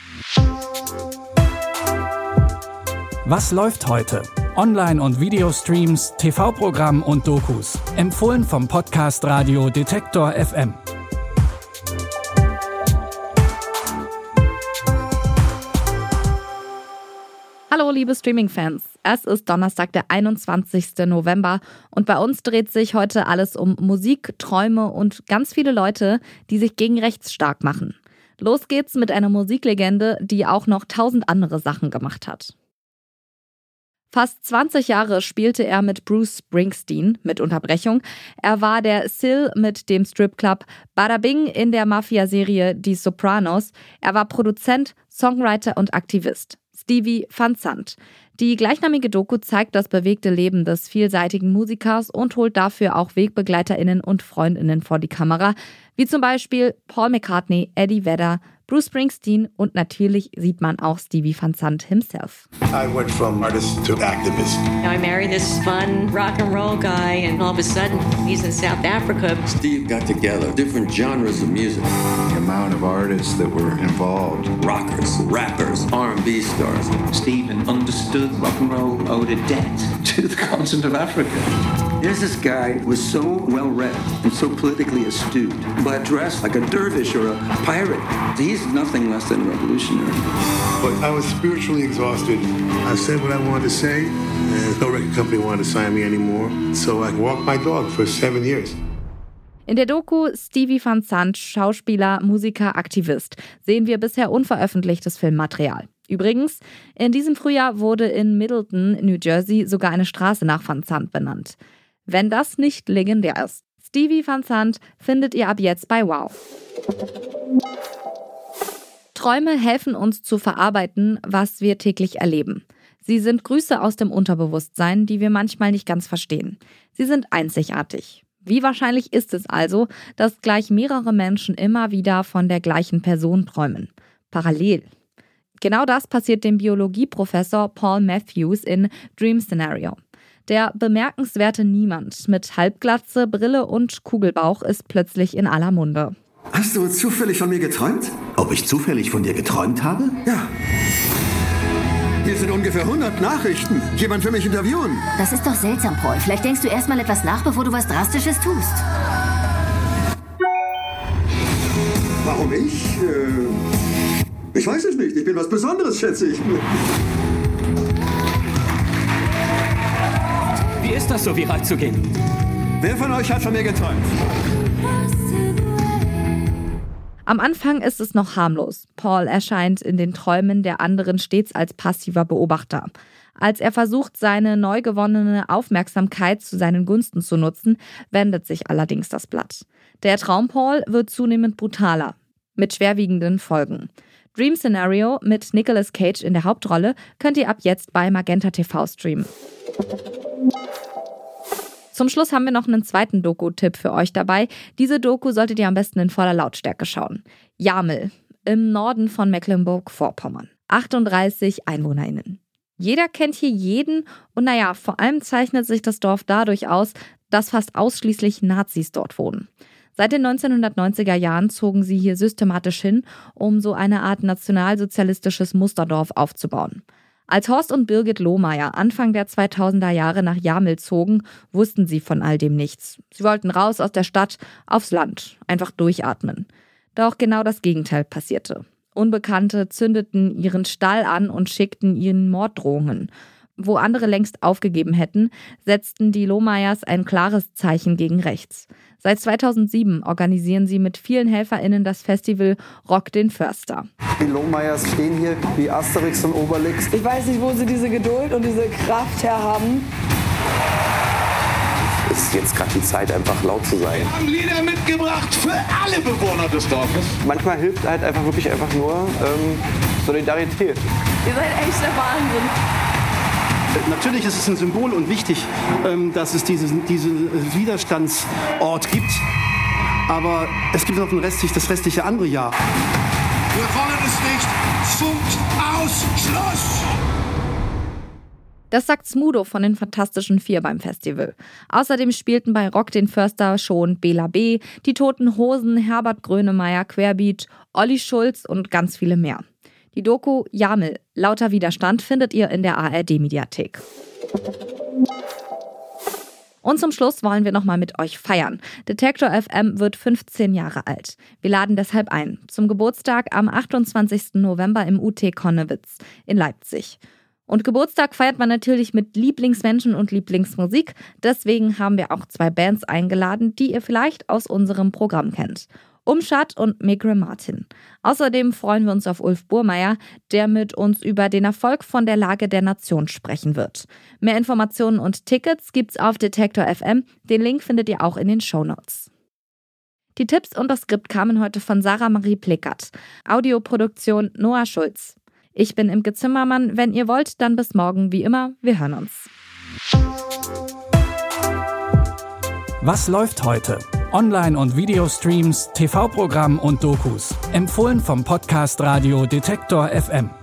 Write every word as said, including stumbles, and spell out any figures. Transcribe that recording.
Was läuft heute? Online- und Videostreams, T V-Programm und Dokus. Empfohlen vom Podcast Radio Detektor F M. Hallo liebe Streaming-Fans, es ist Donnerstag, der einundzwanzigsten November und bei uns dreht sich heute alles um Musik, Träume und ganz viele Leute, die sich gegen rechts stark machen. Los geht's mit einer Musiklegende, die auch noch tausend andere Sachen gemacht hat. Fast zwanzig Jahre spielte er mit Bruce Springsteen, mit Unterbrechung. Er war der Sil mit dem Stripclub Bada Bing in der Mafia-Serie Die Sopranos. Er war Produzent, Songwriter und Aktivist. Stevie Van Zandt. Die gleichnamige Doku zeigt das bewegte Leben des vielseitigen Musikers und holt dafür auch WegbegleiterInnen und FreundInnen vor die Kamera, wie zum Beispiel Paul McCartney, Eddie Vedder, Bruce Springsteen und natürlich sieht man auch Stevie Van Zandt himself. I went from artist to activist. I married this fun rock and roll guy and all of a sudden he's in South Africa. Steve got together different genres of music. The amount of artists that were involved. Rockers, rappers, R and B stars. Stephen understood rock and roll owed a debt to the continent of Africa. There's this guy who was so well-read and so politically astute, but dressed like a dervish or a pirate. He's nothing less than revolutionary. But I was spiritually exhausted. I said what I wanted to say, and no record company wanted to sign me anymore. So I walked my dog for seven years. In der Doku Stevie Van Zandt, Schauspieler, Musiker, Aktivist, sehen wir bisher unveröffentlichtes Filmmaterial. Übrigens, in diesem Frühjahr wurde in Middleton, New Jersey, sogar eine Straße nach Van Zandt benannt. Wenn das nicht legendär ist. Stevie Van Zandt findet ihr ab jetzt bei Wow. Träume helfen uns zu verarbeiten, was wir täglich erleben. Sie sind Grüße aus dem Unterbewusstsein, die wir manchmal nicht ganz verstehen. Sie sind einzigartig. Wie wahrscheinlich ist es also, dass gleich mehrere Menschen immer wieder von der gleichen Person träumen? Parallel. Genau das passiert dem Biologieprofessor Paul Matthews in Dream Scenario. Der bemerkenswerte Niemand mit Halbglatze, Brille und Kugelbauch ist plötzlich in aller Munde. Hast du zufällig von mir geträumt? Ob ich zufällig von dir geträumt habe? Ja. Hier sind ungefähr hundert Nachrichten. Jemand will mich interviewen. Das ist doch seltsam, Paul. Vielleicht denkst du erstmal etwas nach, bevor du was Drastisches tust. Warum ich? Äh, ich weiß es nicht. Ich bin was Besonderes, schätze ich. Wie ist das so, viral zu gehen? Wer von euch hat von mir geträumt? Am Anfang ist es noch harmlos. Paul erscheint in den Träumen der anderen stets als passiver Beobachter. Als er versucht, seine neu gewonnene Aufmerksamkeit zu seinen Gunsten zu nutzen, wendet sich allerdings das Blatt. Der Traum Paul wird zunehmend brutaler, mit schwerwiegenden Folgen. Dream Scenario mit Nicolas Cage in der Hauptrolle könnt ihr ab jetzt bei Magenta T V streamen. Zum Schluss haben wir noch einen zweiten Doku-Tipp für euch dabei. Diese Doku solltet ihr am besten in voller Lautstärke schauen. Jamel, im Norden von Mecklenburg-Vorpommern. achtunddreißig EinwohnerInnen. Jeder kennt hier jeden und naja, vor allem zeichnet sich das Dorf dadurch aus, dass fast ausschließlich Nazis dort wohnen. Seit den neunzehnhundertneunziger Jahren zogen sie hier systematisch hin, um so eine Art nationalsozialistisches Musterdorf aufzubauen. Als Horst und Birgit Lohmeier Anfang der zweitausender Jahre nach Jamel zogen, wussten sie von all dem nichts. Sie wollten raus aus der Stadt, aufs Land, einfach durchatmen. Doch genau das Gegenteil passierte. Unbekannte zündeten ihren Stall an und schickten ihnen Morddrohungen. Wo andere längst aufgegeben hätten, setzten die Lohmeiers ein klares Zeichen gegen rechts. Seit zweitausendsieben organisieren sie mit vielen HelferInnen das Festival Rock den Förster. Die Lohmeiers stehen hier wie Asterix und Obelix. Ich weiß nicht, wo sie diese Geduld und diese Kraft her haben. Es ist jetzt gerade die Zeit, einfach laut zu sein. Wir haben Lieder mitgebracht für alle Bewohner des Dorfes. Manchmal hilft halt einfach wirklich einfach nur ähm, Solidarität. Ihr seid echt der Wahnsinn. Natürlich ist es ein Symbol und wichtig, dass es diesen, diesen Widerstandsort gibt. Aber es gibt noch ein restlich, das restliche andere Jahr. Wir wollen es nicht. Punkt, aus, Schluss! Das sagt Smudo von den Fantastischen Vier beim Festival. Außerdem spielten bei Rock den Förster schon Bela B., die Toten Hosen, Herbert Grönemeyer, Querbeat, Olli Schulz und ganz viele mehr. Die Doku Jamel, lauter Widerstand findet ihr in der A R D-Mediathek. Und zum Schluss wollen wir nochmal mit euch feiern. Detektor F M wird fünfzehn Jahre alt. Wir laden deshalb ein zum Geburtstag am achtundzwanzigsten November im U T Konnewitz in Leipzig. Und Geburtstag feiert man natürlich mit Lieblingsmenschen und Lieblingsmusik. Deswegen haben wir auch zwei Bands eingeladen, die ihr vielleicht aus unserem Programm kennt. Umschat und Migre Martin. Außerdem freuen wir uns auf Ulf Burmeier, der mit uns über den Erfolg von der Lage der Nation sprechen wird. Mehr Informationen und Tickets gibt's auf Detektor F M. Den Link findet ihr auch in den Shownotes. Die Tipps und das Skript kamen heute von Sarah Marie Plickert. Audioproduktion Noah Schulz. Ich bin Imke Zimmermann. Wenn ihr wollt, dann bis morgen. Wie immer, wir hören uns. Was läuft heute? Online- und Videostreams, T V-Programm und Dokus. Empfohlen vom Podcast Radio Detektor F M.